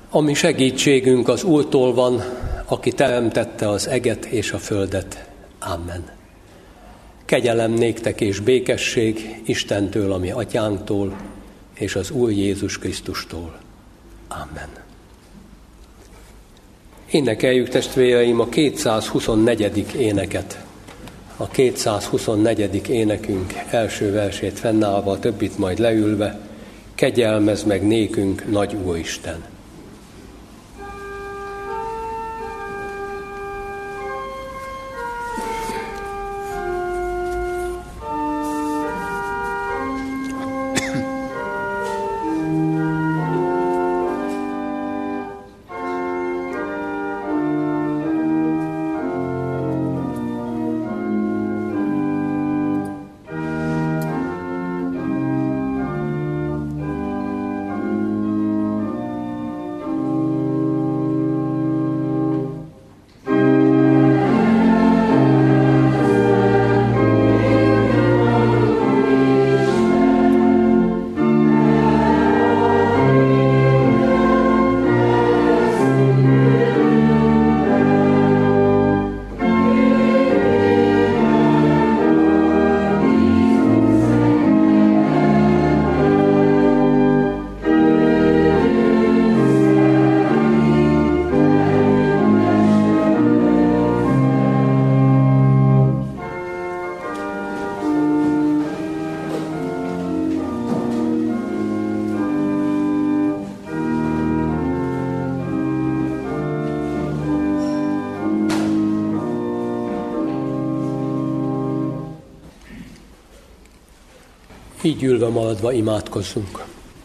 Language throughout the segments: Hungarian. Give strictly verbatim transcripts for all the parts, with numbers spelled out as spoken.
Ami segítségünk az Úrtól van, aki teremtette az eget és a földet. Amen. Kegyelem néktek és békesség Istentől, ami atyánktól, és az Úr Jézus Krisztustól. Amen. Énekeljük, testvéreim, a kétszázhuszonnegyedik éneket. A kétszázhuszonnegyedik énekünk első versét fennállva, a többit majd leülve. Kegyelmezd meg nékünk, nagy Úristen! Így ülve maradva imádkozzunk.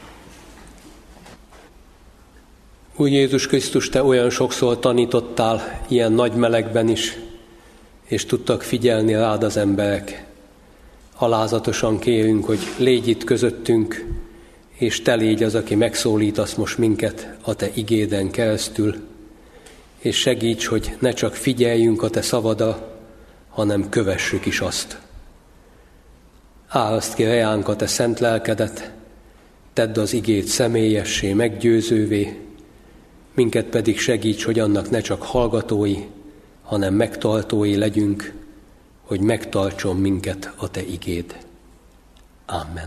Úr Jézus Krisztus, Te olyan sokszor tanítottál, ilyen nagy melegben is, és tudtak figyelni rád az emberek. Alázatosan kérünk, hogy légy itt közöttünk, és Te légy az, aki megszólítasz most minket a Te igéden keresztül, és segíts, hogy ne csak figyeljünk a Te szavadra, hanem kövessük is azt. Áraszd ki reánk a Te szent lelkedet, tedd az igét személyessé, meggyőzővé, minket pedig segíts, hogy annak ne csak hallgatói, hanem megtartói legyünk, hogy megtartson minket a Te igéd. Amen.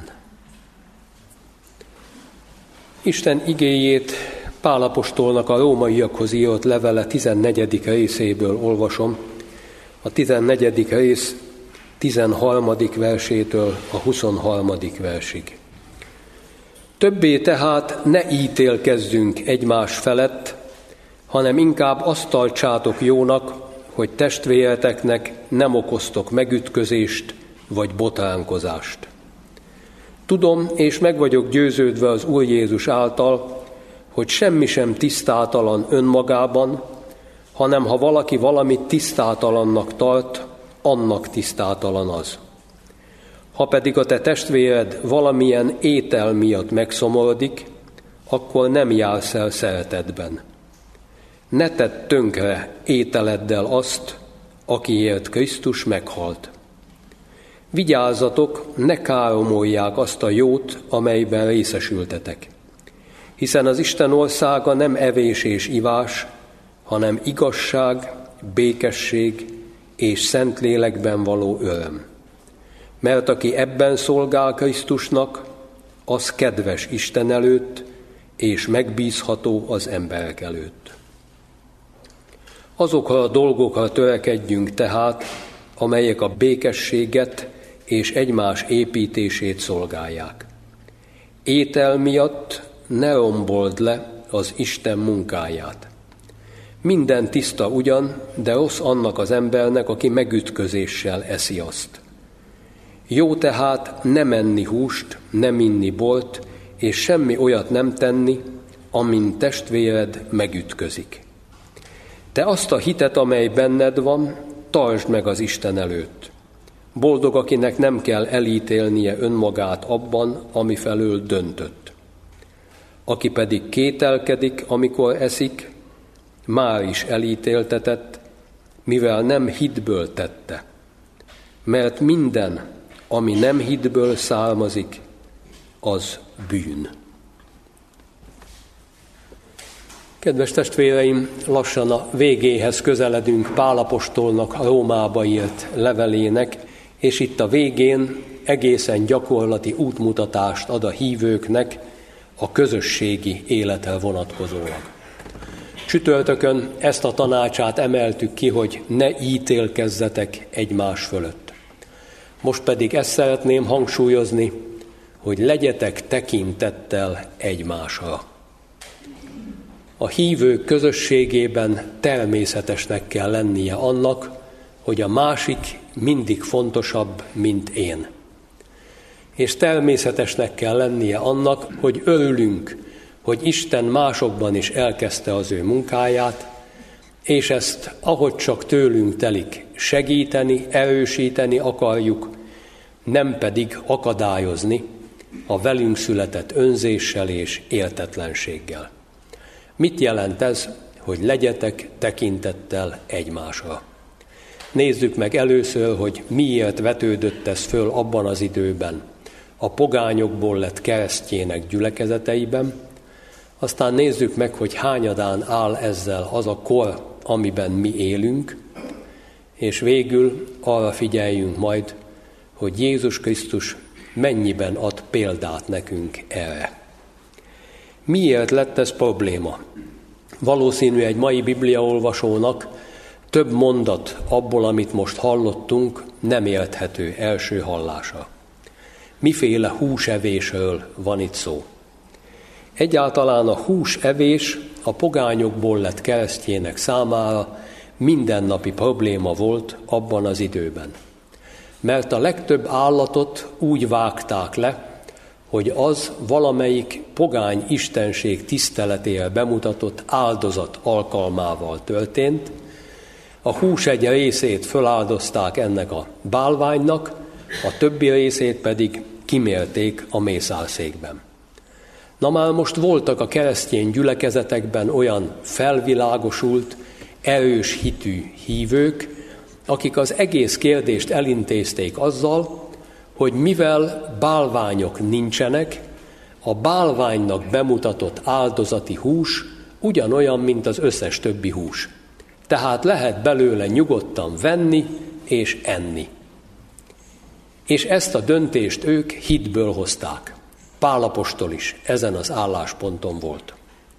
Isten igéjét Pál apostolnak a rómaiakhoz írott levele tizennegyedik részéből olvasom. A tizennegyedik rész tizenharmadik versétől a huszonharmadik versig. Többé tehát ne ítélkezzünk egymás felett, hanem inkább azt tartsátok jónak, hogy testvéreteknek nem okoztok megütközést vagy botránkozást. Tudom, és meg vagyok győződve az Úr Jézus által, hogy semmi sem tisztátalan önmagában, hanem ha valaki valamit tisztátalannak tart, annak tisztátalan az. Ha pedig a te testvéred valamilyen étel miatt megszomorodik, akkor nem jársz el szeretetben. Ne tedd tönkre ételeddel azt, akiért Krisztus meghalt. Vigyázzatok, ne káromolják azt a jót, amelyben részesültetek. Hiszen az Isten országa nem evés és ivás, hanem igazság, békesség és Szentlélekben való öröm. Mert aki ebben szolgál Krisztusnak, az kedves Isten előtt, és megbízható az emberek előtt. Azokra a dolgokra törekedjünk tehát, amelyek a békességet és egymás építését szolgálják. Étel miatt ne rombold le az Isten munkáját. Minden tiszta ugyan, de rossz annak az embernek, aki megütközéssel eszi azt. Jó tehát nem enni húst, nem inni bort, és semmi olyat nem tenni, amin testvéred megütközik. Te azt a hitet, amely benned van, tartsd meg az Isten előtt. Boldog, akinek nem kell elítélnie önmagát abban, amifelől döntött. Aki pedig kételkedik, amikor eszik, már is elítéltetett, mivel nem hitből tette. Mert minden, ami nem hitből származik, az bűn. Kedves testvéreim, lassan a végéhez közeledünk Pál apostolnak a Rómába írt levelének, és itt a végén egészen gyakorlati útmutatást ad a hívőknek a közösségi életre vonatkozólag. Csütörtökön ezt a tanácsát emeltük ki, hogy ne ítélkezzetek egymás fölött. Most pedig ezt szeretném hangsúlyozni, hogy legyetek tekintettel egymásra. A hívők közösségében természetesnek kell lennie annak, hogy a másik mindig fontosabb, mint én. És természetesnek kell lennie annak, hogy örülünk, hogy Isten másokban is elkezdte az ő munkáját, és ezt, ahogy csak tőlünk telik, segíteni, erősíteni akarjuk, nem pedig akadályozni a velünk született önzéssel és értetlenséggel. Mit jelent ez, hogy legyetek tekintettel egymásra? Nézzük meg először, hogy miért vetődött ez föl abban az időben a pogányokból lett keresztjének gyülekezeteiben, aztán nézzük meg, hogy hányadán áll ezzel az a kor, amiben mi élünk, és végül arra figyeljünk majd, hogy Jézus Krisztus mennyiben ad példát nekünk erre. Miért lett ez probléma? Valószínű egy mai bibliaolvasónak több mondat abból, amit most hallottunk, nem érthető első hallása. Miféle húsevésről van itt szó? Egyáltalán a húsevés a pogányokból lett keresztjének számára mindennapi probléma volt abban az időben. Mert a legtöbb állatot úgy vágták le, hogy az valamelyik pogány istenség tiszteletére bemutatott áldozat alkalmával történt. A hús egy részét föláldozták ennek a bálványnak, a többi részét pedig kimérték a mészárszékben. Na már most voltak a keresztény gyülekezetekben olyan felvilágosult, erős hitű hívők, akik az egész kérdést elintézték azzal, hogy mivel bálványok nincsenek, a bálványnak bemutatott áldozati hús ugyanolyan, mint az összes többi hús. Tehát lehet belőle nyugodtan venni és enni. És ezt a döntést ők hitből hozták. Pál apostol is ezen az állásponton volt.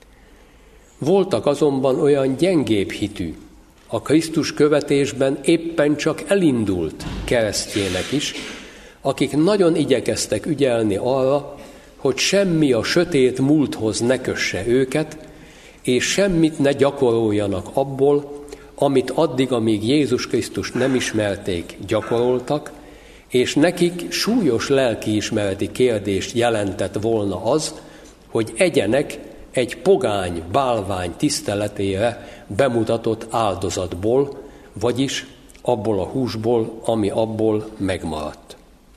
Voltak azonban olyan gyengébb hitű, a Krisztus követésben éppen csak elindult keresztjének is, akik nagyon igyekeztek ügyelni arra, hogy semmi a sötét múlthoz ne kösse őket, és semmit ne gyakoroljanak abból, amit addig, amíg Jézus Krisztust nem ismerték, gyakoroltak, és nekik súlyos lelkiismereti kérdést jelentett volna az, hogy egyenek egy pogány bálvány tiszteletére bemutatott áldozatból, vagyis abból a húsból, ami abból megmaradt.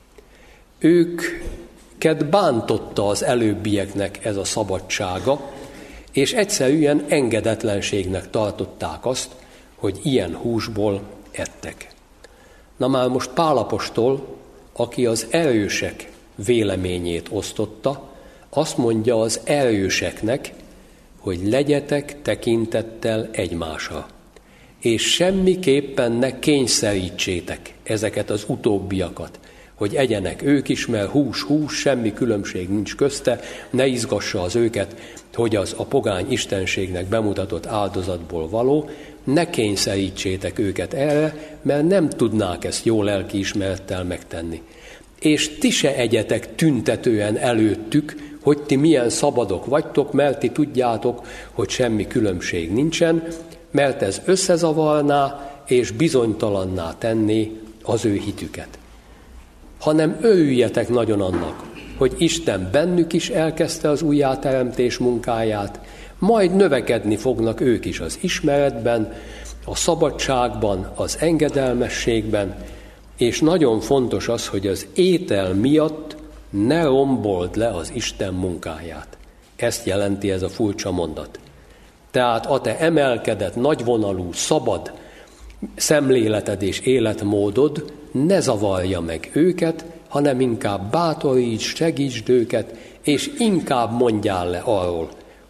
Őket bántotta az előbbieknek ez a szabadsága, és egyszerűen engedetlenségnek tartották azt, hogy ilyen húsból ettek. Na már most Pál apostol, aki az erősek véleményét osztotta, azt mondja az erőseknek, hogy legyetek tekintettel egymásra, és semmiképpen ne kényszerítsétek ezeket az utóbbiakat, hogy egyenek ők is, mert hús, hús, semmi különbség nincs közte, ne izgassa az őket, hogy az a pogány istenségnek bemutatott áldozatból való, ne kényszerítsétek őket erre, mert nem tudnák ezt jó lelkiismerettel megtenni. És ti se egyetek tüntetően előttük, hogy ti milyen szabadok vagytok, mert ti tudjátok, hogy semmi különbség nincsen, mert ez összezavarná és bizonytalanná tenné az ő hitüket. Hanem örüljetek nagyon annak, hogy Isten bennük is elkezdte az újjáteremtés munkáját, majd növekedni fognak ők is az ismeretben, a szabadságban, az engedelmességben, és nagyon fontos az, hogy az étel miatt ne rombold le az Isten munkáját. Ezt jelenti ez a furcsa mondat. Tehát a te emelkedett, nagyvonalú, szabad szemléleted és életmódod ne zavarja meg őket, hanem inkább bátoríts, segítsd őket, és inkább mondjál le arról,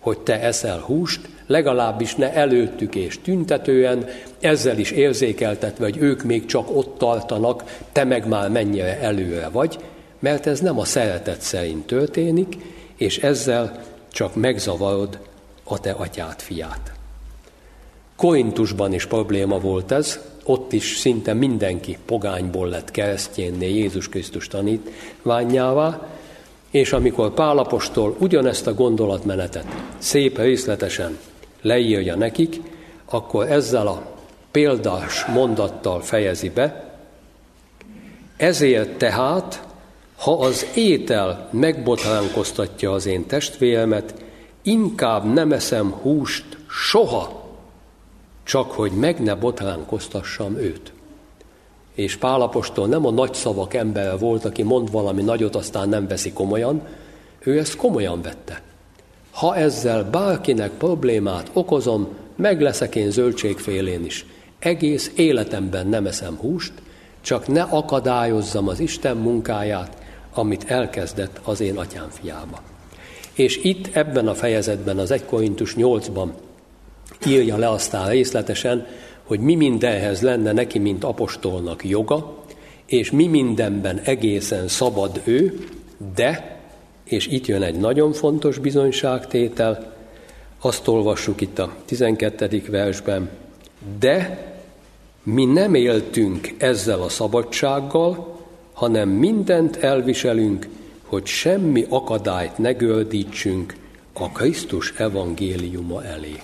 hogy te eszel húst, legalábbis ne előttük és tüntetően, ezzel is érzékeltetve, hogy ők még csak ott tartanak, te meg már mennyire előre vagy, mert ez nem a szeretet szerint történik, és ezzel csak megzavarod a te atyád fiát. Korintusban is probléma volt ez, ott is szinte mindenki pogányból lett keresztjénné Jézus Krisztus tanítványává, és amikor Pál apostol ugyanezt a gondolatmenetet szép részletesen leírja nekik, akkor ezzel a példás mondattal fejezi be: ezért tehát, ha az étel megbotránkoztatja az én testvéremet, inkább nem eszem húst soha, csak hogy meg ne botránkoztassam őt. És Pál apostol nem a nagy szavak embere volt, aki mond valami nagyot, aztán nem veszi komolyan, ő ezt komolyan vette. Ha ezzel bárkinek problémát okozom, meg leszek én zöldségfélén is. Egész életemben nem eszem húst, csak ne akadályozzam az Isten munkáját, amit elkezdett az én atyám fiába. És itt ebben a fejezetben, az egy Korintus nyolcban írja le aztán részletesen, hogy mi mindenhez lenne neki, mint apostolnak joga, és mi mindenben egészen szabad ő, de, és itt jön egy nagyon fontos bizonyságtétel, azt olvassuk itt a tizenkettedik versben, de mi nem éltünk ezzel a szabadsággal, hanem mindent elviselünk, hogy semmi akadályt ne gördítsünk a Krisztus evangéliuma elé.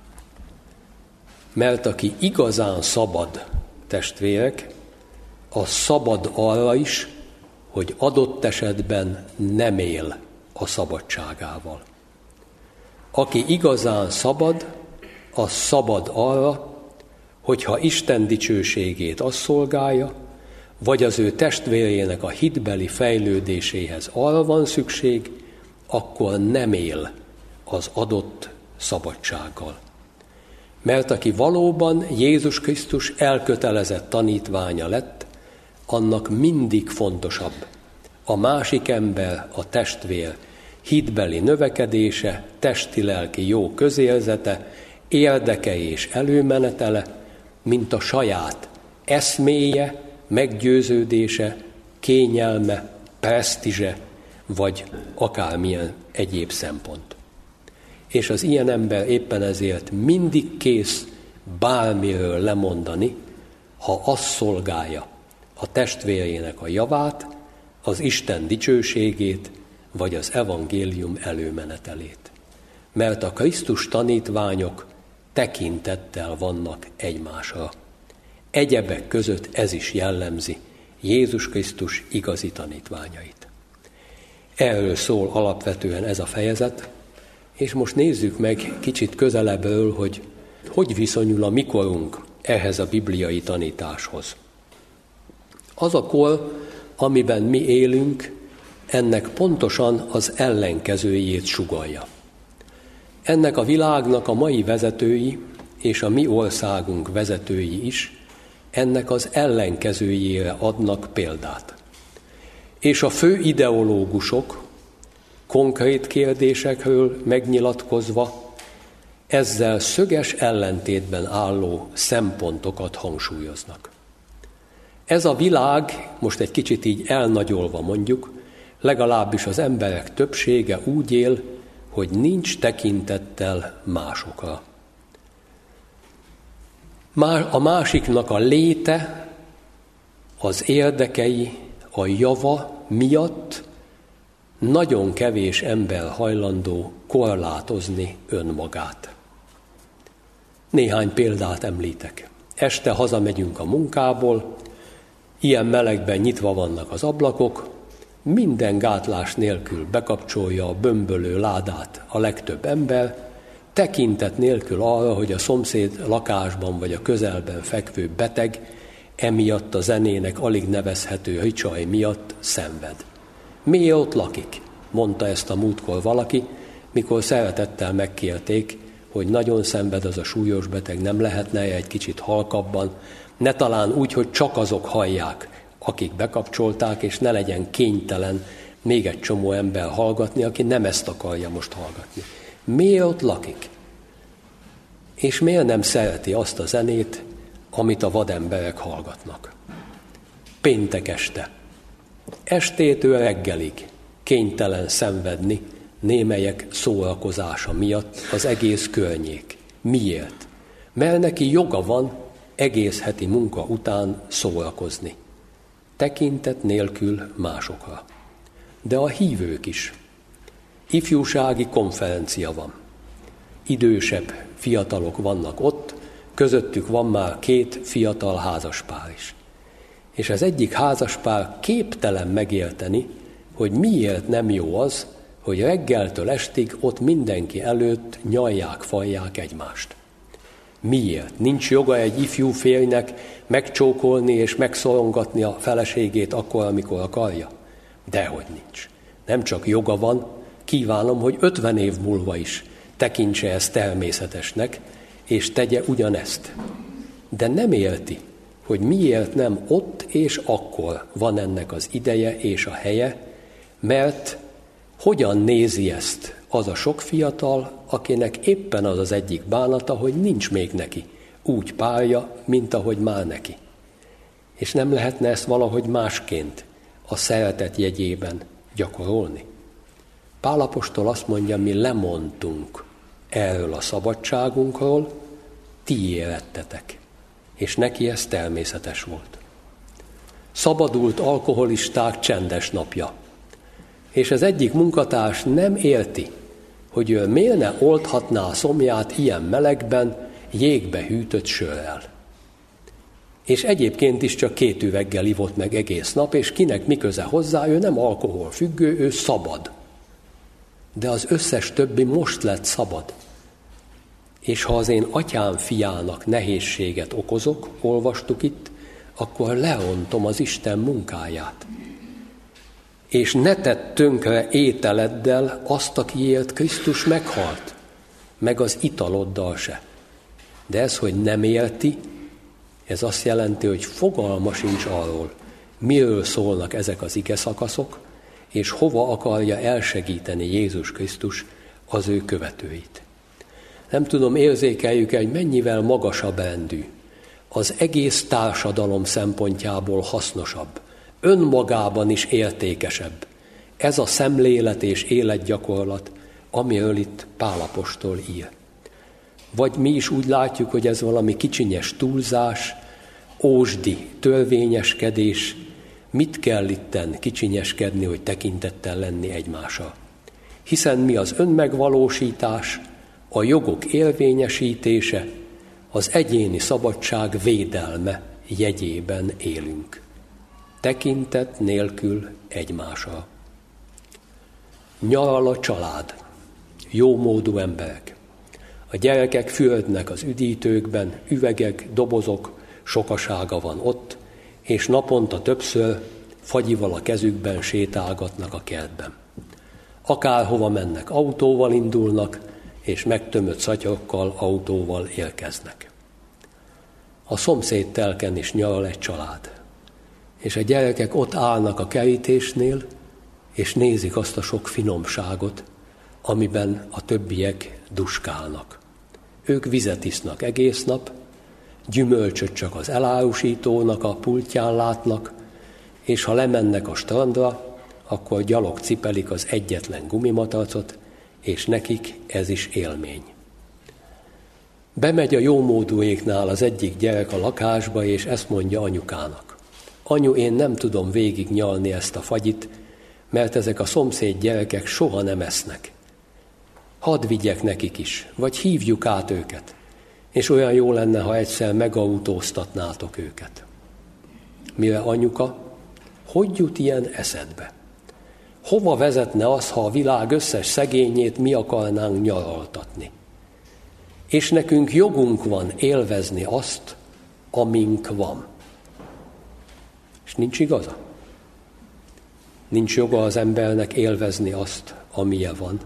Mert aki igazán szabad, testvérek, az szabad arra is, hogy adott esetben nem él a szabadságával. Aki igazán szabad, az szabad arra, hogyha Isten dicsőségét azt szolgálja, vagy az ő testvérének a hitbeli fejlődéséhez arra van szükség, akkor nem él az adott szabadsággal. Mert aki valóban Jézus Krisztus elkötelezett tanítványa lett, annak mindig fontosabb a másik ember, a testvér hitbeli növekedése, testi-lelki jó közérzete, érdeke és előmenetele, mint a saját eszméje, meggyőződése, kényelme, presztízse, vagy akármilyen egyéb szempont. És az ilyen ember éppen ezért mindig kész bármiről lemondani, ha azt szolgálja a testvérének a javát, az Isten dicsőségét, vagy az evangélium előmenetelét. Mert a Krisztus tanítványok tekintettel vannak egymásra. Egyebek között ez is jellemzi Jézus Krisztus igazi tanítványait. Erről szól alapvetően ez a fejezet, és most nézzük meg kicsit közelebbről, hogy hogy viszonyul a mikorunk ehhez a bibliai tanításhoz. Az a kor, amiben mi élünk, ennek pontosan az ellenkezőjét sugallja. Ennek a világnak a mai vezetői és a mi országunk vezetői is ennek az ellenkezőjére adnak példát. És a fő ideológusok konkrét kérdésekről megnyilatkozva ezzel szöges ellentétben álló szempontokat hangsúlyoznak. Ez a világ, most egy kicsit így elnagyolva mondjuk, legalábbis az emberek többsége úgy él, hogy nincs tekintettel másokra. A másiknak a léte, az érdekei, a java miatt nagyon kevés ember hajlandó korlátozni önmagát. Néhány példát említek. Este hazamegyünk a munkából, ilyen melegben nyitva vannak az ablakok, minden gátlás nélkül bekapcsolja a bömbölő ládát a legtöbb ember, tekintet nélkül arra, hogy a szomszéd lakásban vagy a közelben fekvő beteg emiatt a zenének alig nevezhető ricsaj miatt szenved. Miért ott lakik? Mondta ezt a múltkor valaki, mikor szeretettel megkérték, hogy nagyon szenved az a súlyos beteg, nem lehetne egy kicsit halkabban, ne talán úgy, hogy csak azok hallják, akik bekapcsolták, és ne legyen kénytelen még egy csomó ember hallgatni, aki nem ezt akarja most hallgatni. Miért ott lakik? És miért nem szereti azt a zenét, amit a vademberek hallgatnak? Péntek este. Estétől reggelig kénytelen szenvedni némelyek szórakozása miatt az egész környék. Miért? Mert neki joga van egész heti munka után szórakozni. Tekintet nélkül másokra. De a hívők is. Ifjúsági konferencia van. Idősebb fiatalok vannak ott, közöttük van már két fiatal házaspár is. És az egyik házaspár képtelen megérteni, hogy miért nem jó az, hogy reggeltől estig ott mindenki előtt nyalják, falják egymást. Miért? Nincs joga egy ifjú férjnek megcsókolni és megszorongatni a feleségét akkor, amikor akarja? Dehogy nincs. Nem csak joga van, kívánom, hogy ötven év múlva is tekintse ezt természetesnek, és tegye ugyanezt. De nem érti, hogy miért nem ott és akkor van ennek az ideje és a helye, mert hogyan nézi ezt az a sok fiatal, akinek éppen az az egyik bánata, hogy nincs még neki úgy párja, mint ahogy már neki. És nem lehetne ezt valahogy másként a szeretet jegyében gyakorolni? Pál apostol azt mondja, mi lemondtunk erről a szabadságunkról, ti érettetek. És neki ez természetes volt. Szabadult alkoholisták csendes napja. És az egyik munkatárs nem érti, hogy ő miért ne oldhatná a szomját ilyen melegben, jégbe hűtött sörrel. És egyébként is csak két üveggel ivott meg egész nap, és kinek mi köze hozzá, ő nem alkoholfüggő, ő szabad. De az összes többi most lett szabad. És ha az én atyám fiának nehézséget okozok, olvastuk itt, akkor leontom az Isten munkáját. És ne tedd tönkre ételeddel azt, akiért Krisztus meghalt, meg az italoddal se. De ez, hogy nem érti, ez azt jelenti, hogy fogalma sincs arról, miről szólnak ezek az igeszakaszok, és hova akarja elsegíteni Jézus Krisztus az ő követőit. Nem tudom, érzékeljük-e, hogy mennyivel magasabb rendű, az egész társadalom szempontjából hasznosabb, önmagában is értékesebb. Ez a szemlélet és életgyakorlat, amiről itt Pál apostol ír. Vagy mi is úgy látjuk, hogy ez valami kicsinyes túlzás, ósdi törvényeskedés, mit kell itten kicsinyeskedni, hogy tekintettel lenni egymásra. Hiszen mi az önmegvalósítás, a jogok érvényesítése, az egyéni szabadság védelme jegyében élünk. Tekintet nélkül egymásra. Nyaral a család, jómódú emberek. A gyerekek fürdnek az üdítőkben, üvegek, dobozok, sokasága van ott, és naponta többször fagyival a kezükben sétálgatnak a kertben. Akárhova mennek, autóval indulnak, és megtömött szatyokkal autóval érkeznek. A szomszéd telken is nyaral egy család, és a gyerekek ott állnak a kerítésnél, és nézik azt a sok finomságot, amiben a többiek duskálnak. Ők vizet isznak egész nap, gyümölcsöt csak az elárusítónak a pultján látnak, és ha lemennek a strandra, akkor gyalog cipelik az egyetlen gumimatracot, és nekik ez is élmény. Bemegy a jómódúéknál az egyik gyerek a lakásba, és ezt mondja anyukának. Anyu, én nem tudom végig nyalni ezt a fagyit, mert ezek a szomszéd gyerekek soha nem esznek. Hadd vigyek nekik is, vagy hívjuk át őket, és olyan jó lenne, ha egyszer megautóztatnátok őket. Mire anyuka, hogy jut ilyen eszedbe? Hova vezetne az, ha a világ összes szegényét mi akarnánk nyaraltatni? És nekünk jogunk van élvezni azt, amink van. És nincs igaza? Nincs joga az embernek élvezni azt, amilyen van.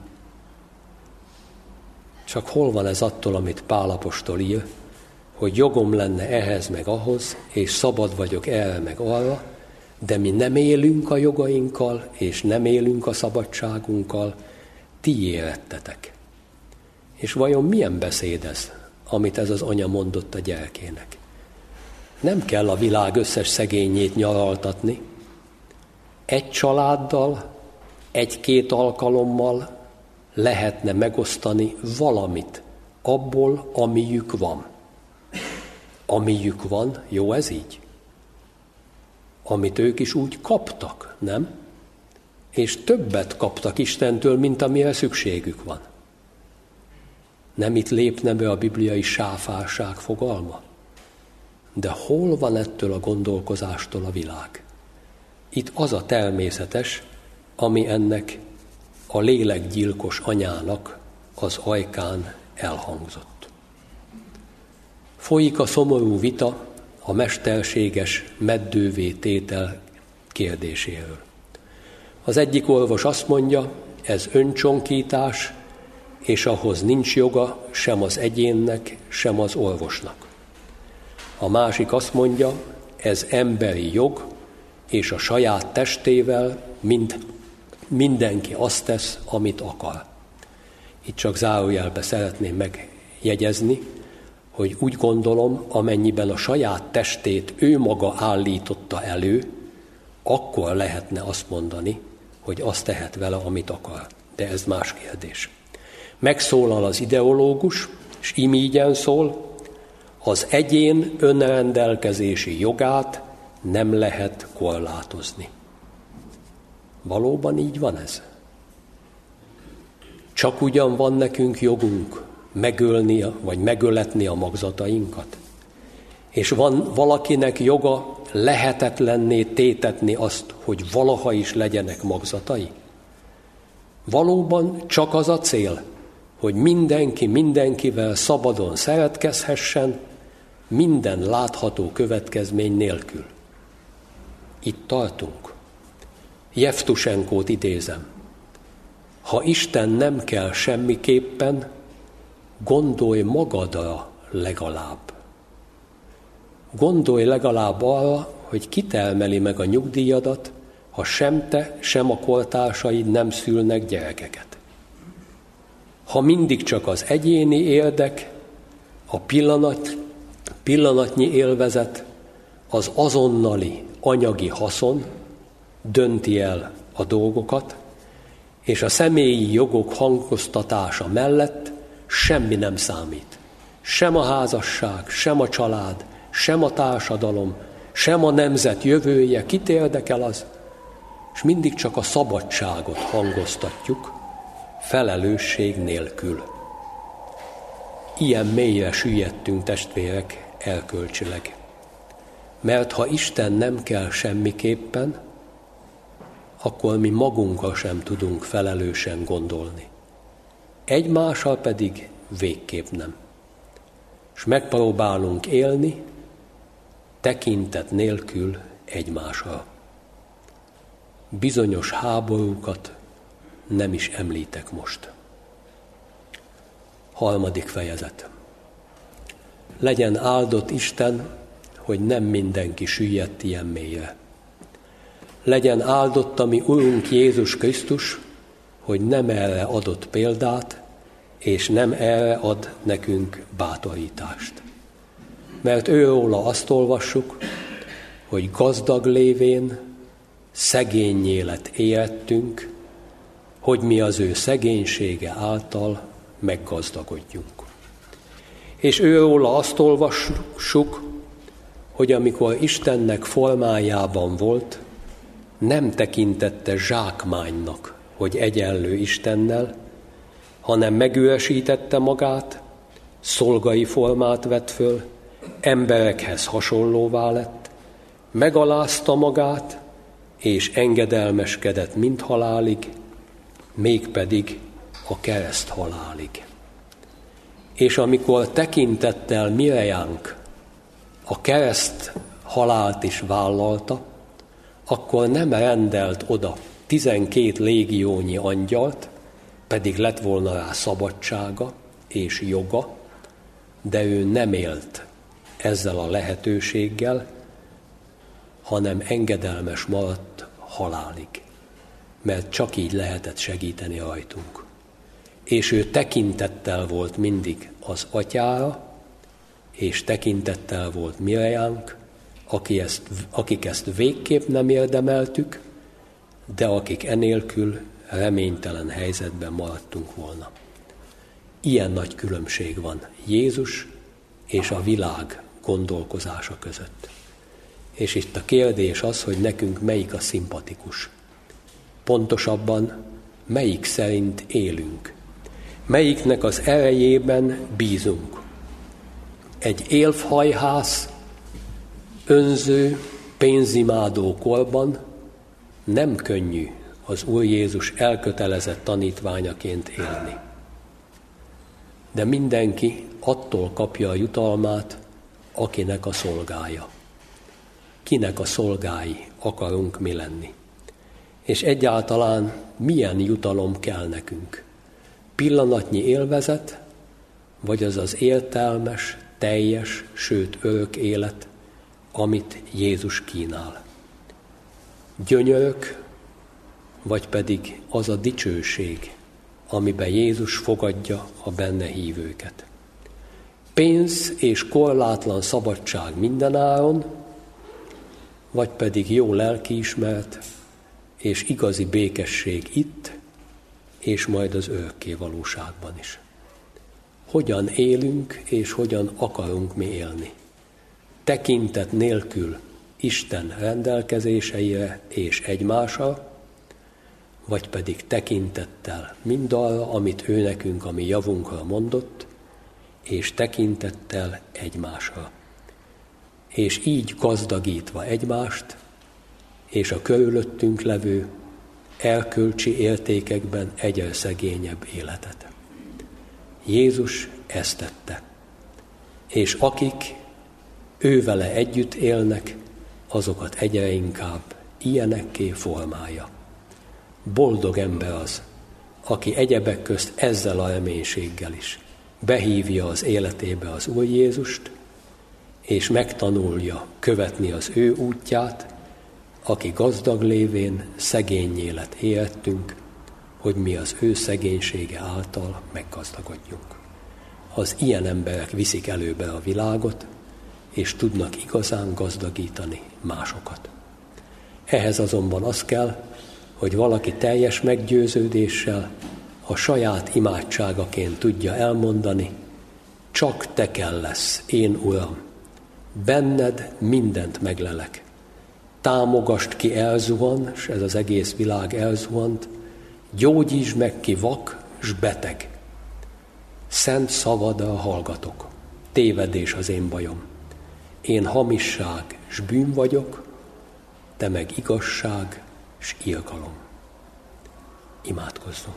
Csak hol van ez attól, amit Pál apostol ír, hogy jogom lenne ehhez meg ahhoz, és szabad vagyok erre meg arra, de mi nem élünk a jogainkkal, és nem élünk a szabadságunkkal, ti érettetek. És vajon milyen beszéd ez, amit ez az anya mondott a gyerkének? Nem kell a világ összes szegényét nyaraltatni. Egy családdal, egy-két alkalommal lehetne megosztani valamit abból, amiük van. Amiük van, jó ez így? Amit ők is úgy kaptak, nem? És többet kaptak Istentől, mint amire szükségük van. Nem itt lépne be a bibliai sáfárság fogalma? De hol van ettől a gondolkozástól a világ? Itt az a természetes, ami ennek a lélekgyilkos anyának az ajkán elhangzott. Folyik a szomorú vita a mesterséges meddővé tétel kérdéséről. Az egyik orvos azt mondja, ez öncsonkítás, és ahhoz nincs joga sem az egyénnek, sem az orvosnak. A másik azt mondja, ez emberi jog, és a saját testével mind, mindenki azt tesz, amit akar. Itt csak zárójelbe szeretném megjegyezni, hogy úgy gondolom, amennyiben a saját testét ő maga állította elő, akkor lehetne azt mondani, hogy azt tehet vele, amit akar. De ez más kérdés. Megszólal az ideológus, és imígyen szól, az egyén önrendelkezési jogát nem lehet korlátozni. Valóban így van ez? Csak ugyan van nekünk jogunk megölni, vagy megöletni a magzatainkat? És van valakinek joga lehetetlenné tétetni azt, hogy valaha is legyenek magzatai? Valóban csak az a cél, hogy mindenki mindenkivel szabadon szeretkezhessen, minden látható következmény nélkül. Itt tartunk. Jevtusenkót idézem. Ha Isten nem kell semmiképpen, gondolj magadra legalább. Gondolj legalább arra, hogy kitermeli meg a nyugdíjadat, ha sem te, sem a kortársaid nem szülnek gyerekeket. Ha mindig csak az egyéni érdek, a pillanat, pillanatnyi élvezet, az azonnali anyagi haszon dönti el a dolgokat, és a személyi jogok hangoztatása mellett semmi nem számít. Sem a házasság, sem a család, sem a társadalom, sem a nemzet jövője, kit érdekel az, és mindig csak a szabadságot hangoztatjuk, felelősség nélkül. Ilyen mélyre süllyedtünk, testvérek, erkölcsileg. Mert ha Isten nem kell semmiképpen, akkor mi magunkkal sem tudunk felelősen gondolni. Egymással pedig végképp nem. És megpróbálunk élni tekintet nélkül egymásra. Bizonyos háborúkat nem is említek most. Harmadik fejezet. Legyen áldott Isten, hogy nem mindenki süllyedt ilyen mélyre. Legyen áldott a mi Urunk Jézus Krisztus, hogy nem erre adott példát, és nem erre ad nekünk bátorítást. Mert őróla azt olvassuk, hogy gazdag lévén szegénnyé lett élettünk, hogy mi az ő szegénysége által meggazdagodjunk. És őróla azt olvassuk, hogy amikor Istennek formájában volt, nem tekintette zsákmánynak, hogy egyenlő Istennel, hanem megüresítette magát, szolgai formát vett föl, emberekhez hasonlóvá lett, megalázta magát, és engedelmeskedett mind halálig, mégpedig a kereszt halálig. És amikor tekintettel mirejánk a kereszt halált is vállalta, akkor nem rendelt oda tizenkét légiónyi angyalt, pedig lett volna rá szabadsága és joga, de ő nem élt ezzel a lehetőséggel, hanem engedelmes maradt halálig, mert csak így lehetett segíteni rajtunk. és ő tekintettel volt mindig az atyára, és tekintettel volt miránk, aki ezt, akik ezt végképp nem érdemeltük, de akik enélkül reménytelen helyzetben maradtunk volna. Ilyen nagy különbség van Jézus és a világ gondolkozása között. És itt a kérdés az, hogy nekünk melyik a szimpatikus. Pontosabban, melyik szerint élünk. Melyiknek az erejében bízunk. Egy élfhajhász, önző, pénzimádó korban nem könnyű az Úr Jézus elkötelezett tanítványaként élni. De mindenki attól kapja a jutalmát, akinek a szolgája. Kinek a szolgái akarunk mi lenni. És egyáltalán milyen jutalom kell nekünk? Pillanatnyi élvezet, vagy az az értelmes, teljes, sőt örök élet, amit Jézus kínál? Gyönyörök, vagy pedig az a dicsőség, amiben Jézus fogadja a benne hívőket? Pénz és korlátlan szabadság mindenáron, vagy pedig jó lelkiismeret és igazi békesség itt, és majd az örökké valóságban is. Hogyan élünk, és hogyan akarunk mi élni? Tekintet nélkül Isten rendelkezéseire és egymásra, vagy pedig tekintettel mindarra, amit ő nekünk a mi javunkra mondott, és tekintettel egymásra. És így gazdagítva egymást, és a körülöttünk levő erkölcsi értékekben egyre szegényebb életet. Jézus ezt tette, és akik ővele együtt élnek, azokat egyre inkább ilyenekké formálja. Boldog ember az, aki egyebek közt ezzel a reménységgel is behívja az életébe az Úr Jézust, és megtanulja követni az ő útját, aki gazdag lévén szegény élet élettünk, hogy mi az ő szegénysége által meggazdagodjunk. Az ilyen emberek viszik előbe a világot, és tudnak igazán gazdagítani másokat. Ehhez azonban az kell, hogy valaki teljes meggyőződéssel a saját imádságaként tudja elmondani, csak te kell lesz, én Uram, benned mindent meglelek. Támogasd ki elzuhan, és ez az egész világ elzuhant, gyógyítsd meg ki vak s beteg. Szent szavadra hallgatok, tévedés az én bajom. Én hamisság s bűn vagyok, te meg igazság s irgalom. Imádkozzunk.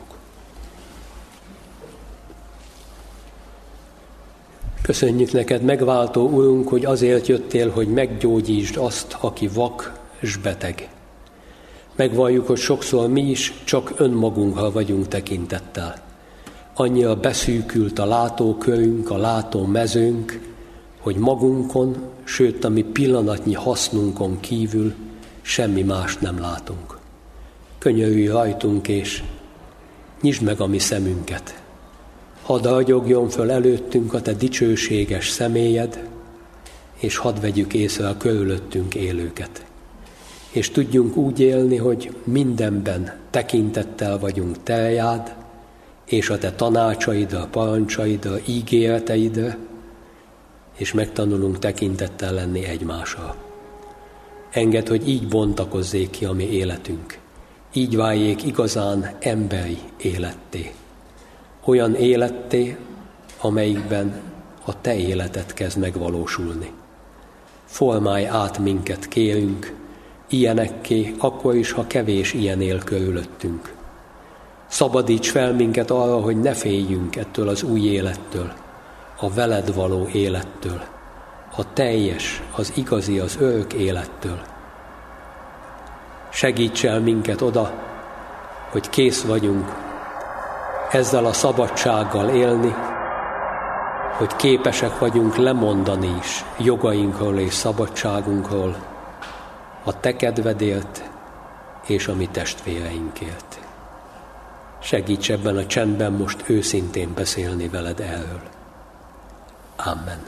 Köszönjük neked, megváltó Urunk, hogy azért jöttél, hogy meggyógyítsd azt, aki vak s beteg. Megvalljuk, hogy sokszor mi is csak önmagunkra vagyunk tekintettel. Annyira beszűkült a látókörünk, a látómezőnk, hogy magunkon, sőt a mi pillanatnyi hasznunkon kívül semmi mást nem látunk. Könyörülj rajtunk, és nyisd meg a mi szemünket. Hadd ragyogjon föl előttünk a te dicsőséges személyed, és hadd vegyük észre a körülöttünk élőket. És tudjunk úgy élni, hogy mindenben tekintettel vagyunk te rád, és a te tanácsaidra, parancsaidra, ígéreteidre, és megtanulunk tekintettel lenni egymásra. Engedd, hogy így bontakozzék ki a mi életünk. Így váljék igazán emberi életté. Olyan életté, amelyikben a te életed kezd megvalósulni. Formálj át minket, kérünk, ilyenekké, akkor is, ha kevés ilyen él körülöttünk. Szabadíts fel minket arra, hogy ne féljünk ettől az új élettől, a veled való élettől, a teljes, az igazi, az örök élettől. Segíts el minket oda, hogy kész vagyunk ezzel a szabadsággal élni, hogy képesek vagyunk lemondani is jogainkról és szabadságunkról, a te kedvedért és a mi testvéreinkért. segíts ebben a csendben most őszintén beszélni veled erről. Amen.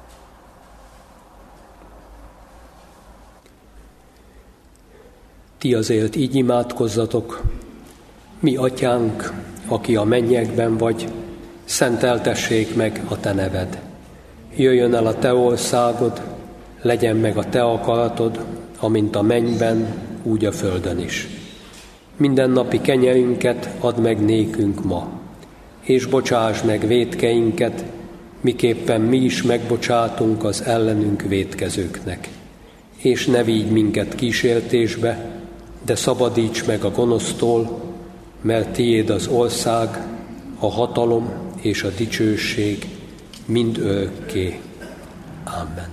Ti azért így imádkozzatok: mi atyánk, aki a mennyekben vagy, szenteltessék meg a te neved. Jöjjön el a te országod, legyen meg a te akaratod, amint a mennyben, úgy a földön is. Mindennapi kenyerünket add meg nékünk ma, és bocsásd meg vétkeinket, miképpen mi is megbocsátunk az ellenünk vétkezőknek. És ne vigy minket kísértésbe, de szabadíts meg a gonosztól, mert tiéd az ország, a hatalom és a dicsőség mind örökké. Amen.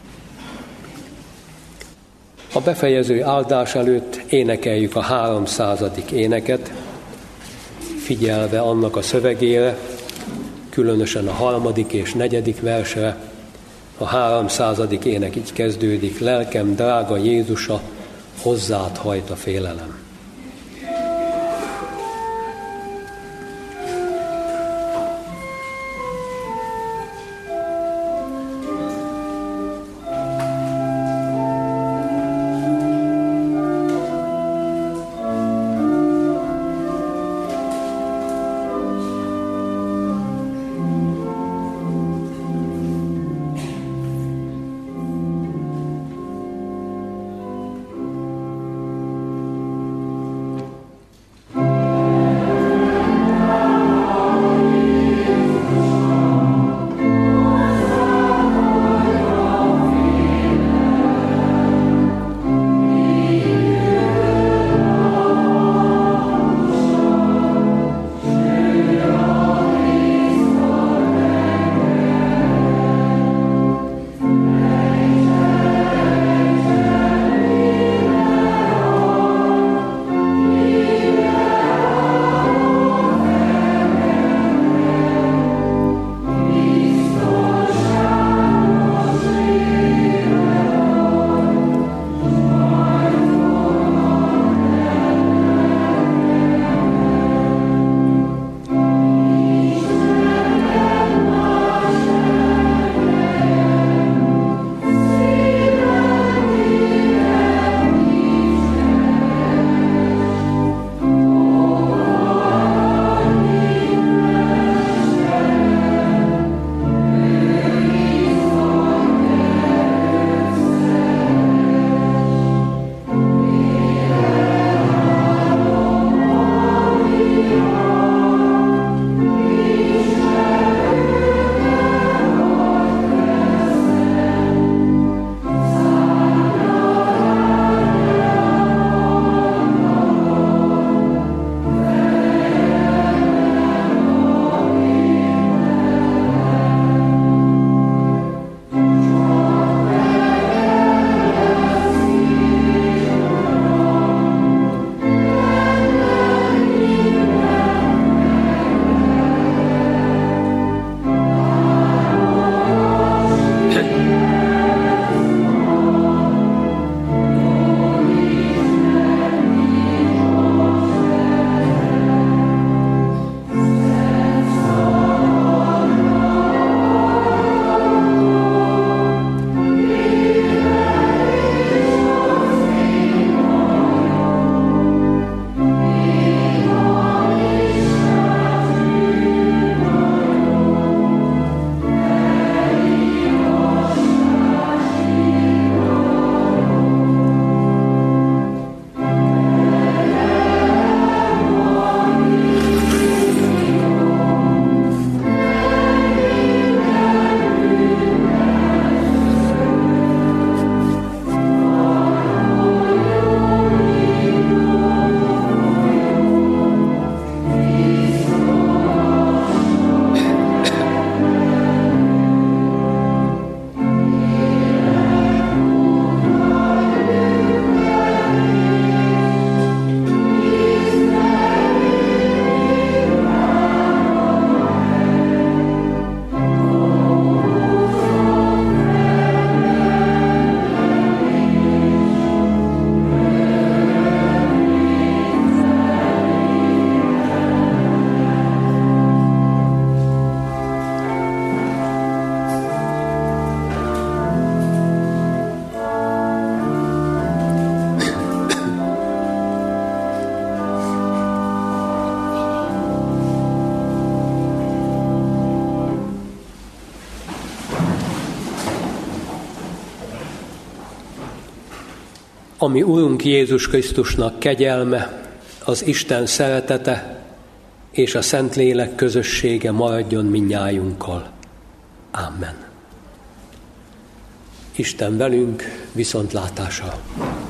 A befejező áldás előtt énekeljük a háromszázadik éneket, figyelve annak a szövegére, különösen a harmadik és negyedik versre. A háromszázadik ének így kezdődik: lelkem drága Jézusa, hozzád hajt a félelem. ami Urunk Jézus Krisztusnak kegyelme, az Isten szeretete és a Szentlélek közössége maradjon mindnyájunkkal. Amen. Isten velünk, viszontlátásra!